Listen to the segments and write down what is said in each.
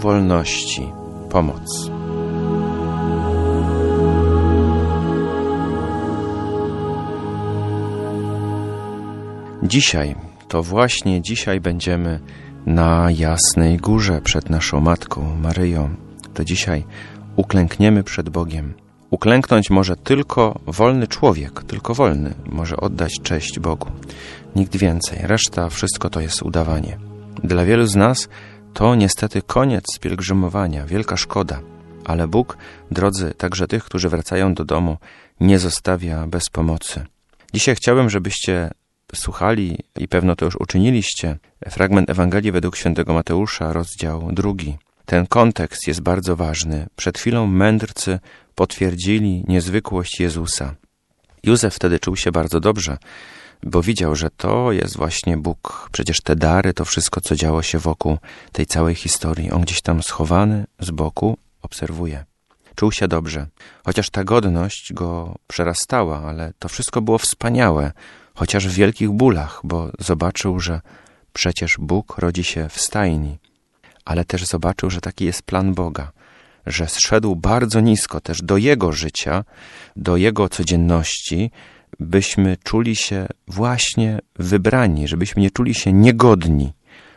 wolności pomoc. Dzisiaj, to właśnie dzisiaj będziemy na Jasnej Górze przed naszą Matką Maryją. To dzisiaj uklękniemy przed Bogiem. Uklęknąć może tylko wolny człowiek, tylko wolny może oddać cześć Bogu. Nikt więcej. Reszta, wszystko to jest udawanie. Dla wielu z nas to niestety koniec pielgrzymowania, wielka szkoda. Ale Bóg, drodzy, także tych, którzy wracają do domu, nie zostawia bez pomocy. Dzisiaj chciałbym, żebyście słuchali i pewno to już uczyniliście, fragment Ewangelii według świętego Mateusza, rozdział 2. Ten kontekst jest bardzo ważny. Przed chwilą mędrcy potwierdzili niezwykłość Jezusa. Józef wtedy czuł się bardzo dobrze, bo widział, że to jest właśnie Bóg. Przecież te dary, to wszystko, co działo się wokół tej całej historii. On gdzieś tam schowany z boku obserwuje. Czuł się dobrze, chociaż ta godność go przerastała, ale to wszystko było wspaniałe, chociaż w wielkich bólach, bo zobaczył, że przecież Bóg rodzi się w stajni, ale też zobaczył, że taki jest plan Boga, że zszedł bardzo nisko też do Jego życia, do Jego codzienności, byśmy czuli się właśnie wybrani, żebyśmy nie czuli się niegodni.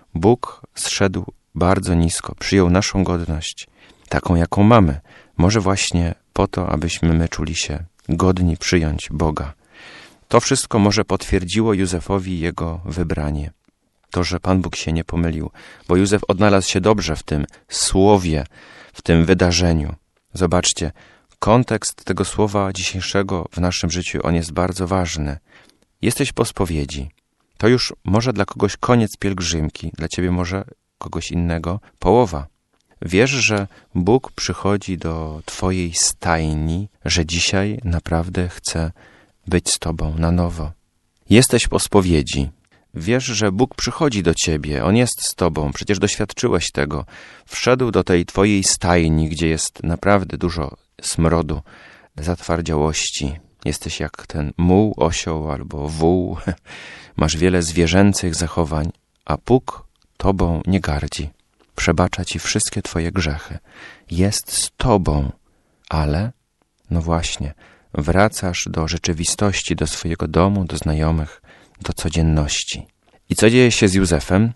Bóg zszedł bardzo nisko, przyjął naszą godność, taką jaką mamy, może właśnie po to, abyśmy my czuli się godni przyjąć Boga. To wszystko może potwierdziło Józefowi jego wybranie. To, że Pan Bóg się nie pomylił, bo Józef odnalazł się dobrze w tym słowie, w tym wydarzeniu. Zobaczcie, kontekst tego słowa dzisiejszego w naszym życiu, on jest bardzo ważny. Jesteś po spowiedzi. To już może dla kogoś koniec pielgrzymki, dla ciebie może kogoś innego połowa. Wiesz, że Bóg przychodzi do twojej stajni, że dzisiaj naprawdę chce być z tobą na nowo. Jesteś po spowiedzi. Wiesz, że Bóg przychodzi do ciebie, On jest z tobą, przecież doświadczyłeś tego. Wszedł do tej twojej stajni, gdzie jest naprawdę dużo smrodu, zatwardziałości. Jesteś jak ten muł, osioł albo wół. Masz wiele zwierzęcych zachowań, a Bóg tobą nie gardzi. Przebacza ci wszystkie twoje grzechy. Jest z tobą, ale, no właśnie, wracasz do rzeczywistości, do swojego domu, do znajomych, do codzienności. I co dzieje się z Józefem?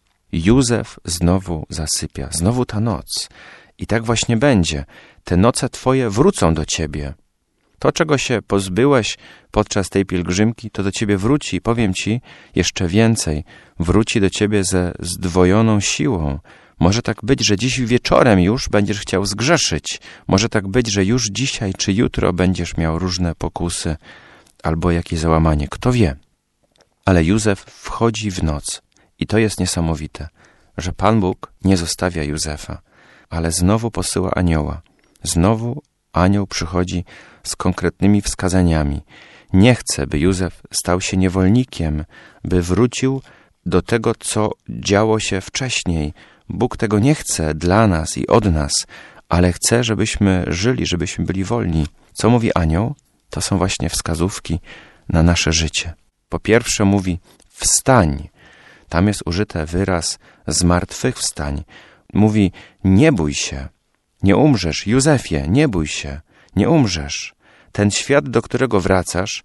Józef znowu zasypia, znowu ta noc. I tak właśnie będzie. Te noce twoje wrócą do ciebie. To, czego się pozbyłeś podczas tej pielgrzymki, to do ciebie wróci. Powiem ci jeszcze więcej. Wróci do ciebie ze zdwojoną siłą. Może tak być, że dziś wieczorem już będziesz chciał zgrzeszyć. Może tak być, że już dzisiaj czy jutro będziesz miał różne pokusy albo jakieś załamanie. Kto wie? Ale Józef wchodzi w noc. I to jest niesamowite, że Pan Bóg nie zostawia Józefa, ale znowu posyła anioła. Znowu anioł przychodzi z konkretnymi wskazaniami. Nie chce, by Józef stał się niewolnikiem, by wrócił do tego, co działo się wcześniej. Bóg tego nie chce dla nas i od nas, ale chce, żebyśmy żyli, żebyśmy byli wolni. Co mówi anioł? To są właśnie wskazówki na nasze życie. Po pierwsze mówi wstań. Tam jest użyty wyraz zmartwychwstań. Mówi nie bój się, nie umrzesz. Józefie, nie bój się, nie umrzesz. Ten świat, do którego wracasz,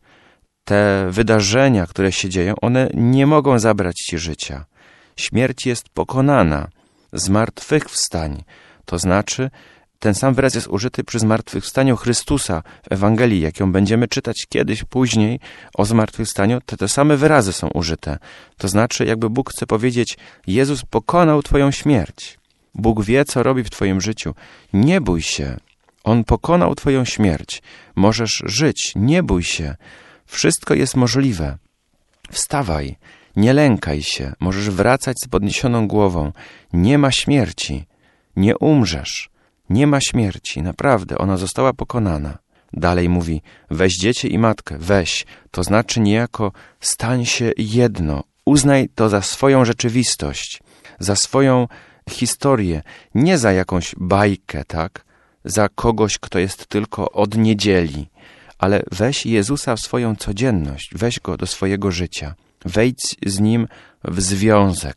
te wydarzenia, które się dzieją, one nie mogą zabrać ci życia. Śmierć jest pokonana. Zmartwychwstań, to znaczy ten sam wyraz jest użyty przy zmartwychwstaniu Chrystusa w Ewangelii, jak ją będziemy czytać kiedyś, później o zmartwychwstaniu, te same wyrazy są użyte. To znaczy, jakby Bóg chce powiedzieć, Jezus pokonał twoją śmierć. Bóg wie, co robi w twoim życiu. Nie bój się. On pokonał twoją śmierć. Możesz żyć. Nie bój się. Wszystko jest możliwe. Wstawaj. Nie lękaj się. Możesz wracać z podniesioną głową. Nie ma śmierci. Nie umrzesz. Nie ma śmierci. Naprawdę, ona została pokonana. Dalej mówi, weź dziecię i matkę. Weź. To znaczy niejako stań się jedno. Uznaj to za swoją rzeczywistość. Za swoją historię. Nie za jakąś bajkę, tak? Za kogoś, kto jest tylko od niedzieli. Ale weź Jezusa w swoją codzienność. Weź Go do swojego życia. Wejdź z Nim w związek.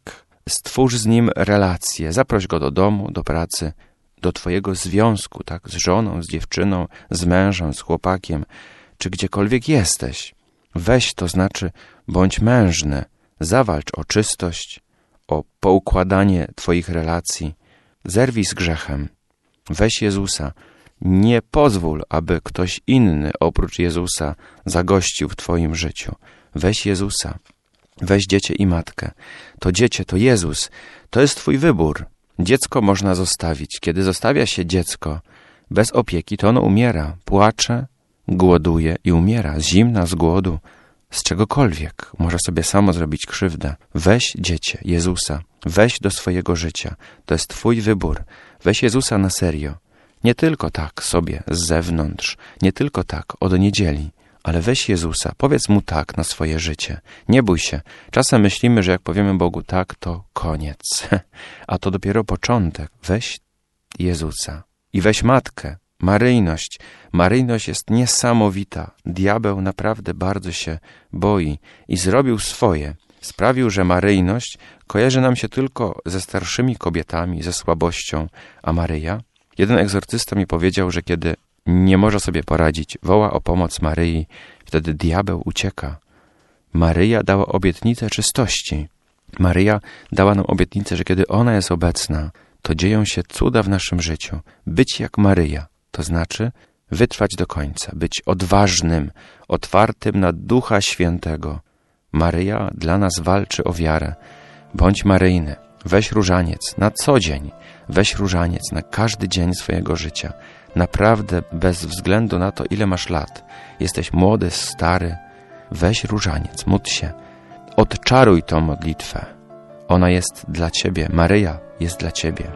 Stwórz z nim relacje, zaproś go do domu, do pracy, do twojego związku, tak, z żoną, z dziewczyną, z mężem, z chłopakiem, czy gdziekolwiek jesteś. Weź, to znaczy bądź mężny, zawalcz o czystość, o poukładanie twoich relacji, zerwij z grzechem. Weź Jezusa, nie pozwól, aby ktoś inny oprócz Jezusa zagościł w twoim życiu. Weź Jezusa, weź dziecię i matkę. To dziecię, to Jezus, to jest twój wybór. Dziecko można zostawić. Kiedy zostawia się dziecko bez opieki, to ono umiera, płacze, głoduje i umiera z zimna, z głodu, z czegokolwiek. Może sobie samo zrobić krzywdę. Weź dziecię, Jezusa, weź do swojego życia. To jest twój wybór. Weź Jezusa na serio. Nie tylko tak sobie z zewnątrz, nie tylko tak od niedzieli, ale weź Jezusa, powiedz Mu tak na swoje życie. Nie bój się. Czasem myślimy, że jak powiemy Bogu tak, to koniec. A to dopiero początek. Weź Jezusa. I weź matkę. Maryjność. Maryjność jest niesamowita. Diabeł naprawdę bardzo się boi i zrobił swoje. Sprawił, że maryjność kojarzy nam się tylko ze starszymi kobietami, ze słabością. A Maryja? Jeden egzorcysta mi powiedział, że kiedy nie może sobie poradzić, woła o pomoc Maryi, wtedy diabeł ucieka. Maryja dała obietnicę czystości. Maryja dała nam obietnicę, że kiedy ona jest obecna, to dzieją się cuda w naszym życiu. Być jak Maryja, to znaczy wytrwać do końca, być odważnym, otwartym na Ducha Świętego. Maryja dla nas walczy o wiarę. Bądź maryjny. Weź różaniec na co dzień. Weź różaniec na każdy dzień swojego życia. Naprawdę bez względu na to, ile masz lat. Jesteś młody, stary. Weź różaniec, módl się. Odczaruj tą modlitwę. Ona jest dla ciebie. Maryja jest dla ciebie.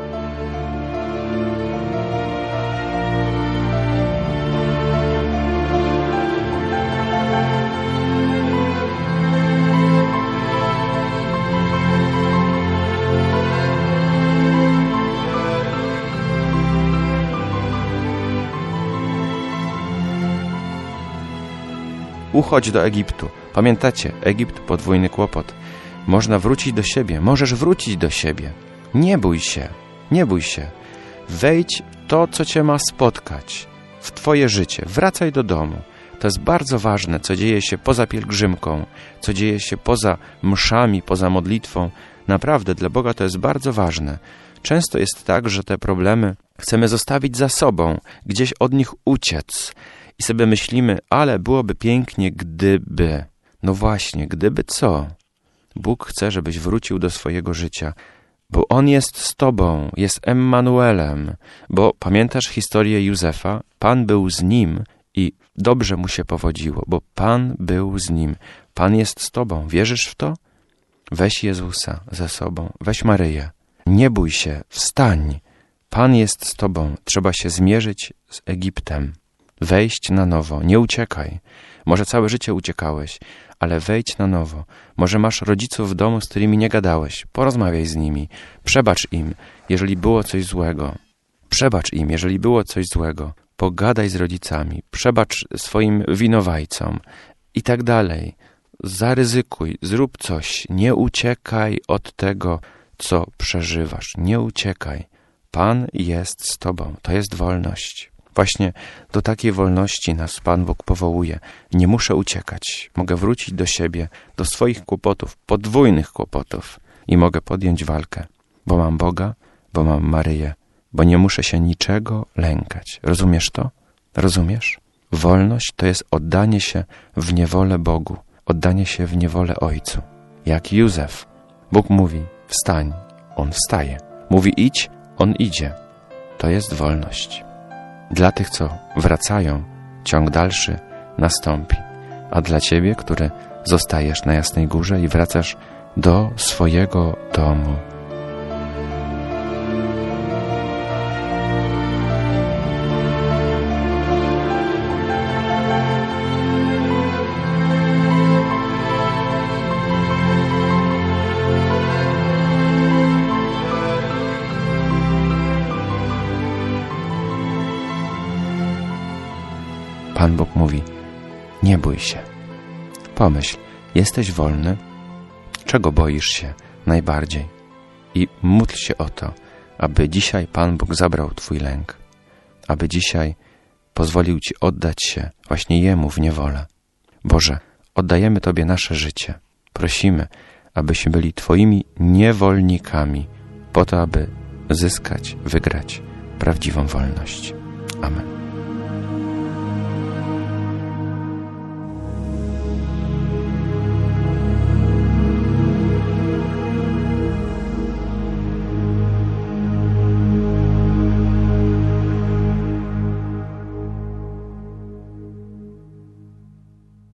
Uchodź do Egiptu. Pamiętacie, Egipt, podwójny kłopot. Można wrócić do siebie. Możesz wrócić do siebie. Nie bój się. Nie bój się. Wejdź w to, co cię ma spotkać. W twoje życie. Wracaj do domu. To jest bardzo ważne, co dzieje się poza pielgrzymką, co dzieje się poza mszami, poza modlitwą. Naprawdę, dla Boga to jest bardzo ważne. Często jest tak, że te problemy chcemy zostawić za sobą, gdzieś od nich uciec. I sobie myślimy, ale byłoby pięknie, gdyby. No właśnie, gdyby co? Bóg chce, żebyś wrócił do swojego życia, bo On jest z tobą, jest Emmanuelem. Bo pamiętasz historię Józefa? Pan był z nim i dobrze mu się powodziło, bo Pan był z nim. Pan jest z tobą. Wierzysz w to? Weź Jezusa ze sobą, weź Maryję. Nie bój się, wstań. Pan jest z tobą. Trzeba się zmierzyć z Egiptem. Wejść na nowo, nie uciekaj. Może całe życie uciekałeś, ale wejdź na nowo. Może masz rodziców w domu, z którymi nie gadałeś. Porozmawiaj z nimi. Przebacz im, jeżeli było coś złego. Przebacz im, jeżeli było coś złego. Pogadaj z rodzicami. Przebacz swoim winowajcom. I tak dalej. Zaryzykuj, zrób coś. Nie uciekaj od tego, co przeżywasz. Nie uciekaj. Pan jest z tobą. To jest wolność. Właśnie do takiej wolności nas Pan Bóg powołuje. Nie muszę uciekać. Mogę wrócić do siebie, do swoich kłopotów, podwójnych kłopotów i mogę podjąć walkę, bo mam Boga, bo mam Maryję, bo nie muszę się niczego lękać. Rozumiesz to? Rozumiesz? Wolność to jest oddanie się w niewolę Bogu, oddanie się w niewolę Ojcu. Jak Józef. Bóg mówi, wstań, on wstaje. Mówi, idź, on idzie. To jest wolność. Dla tych, co wracają, ciąg dalszy nastąpi. A dla ciebie, który zostajesz na Jasnej Górze i wracasz do swojego domu. Pan Bóg mówi, nie bój się. Pomyśl, jesteś wolny? Czego boisz się? najbardziej. I módl się o to, aby dzisiaj Pan Bóg zabrał Twój lęk, aby dzisiaj pozwolił Ci oddać się właśnie Jemu w niewolę. Boże, oddajemy Tobie nasze życie. Prosimy, abyśmy byli Twoimi niewolnikami po to, aby zyskać, wygrać prawdziwą wolność. Amen.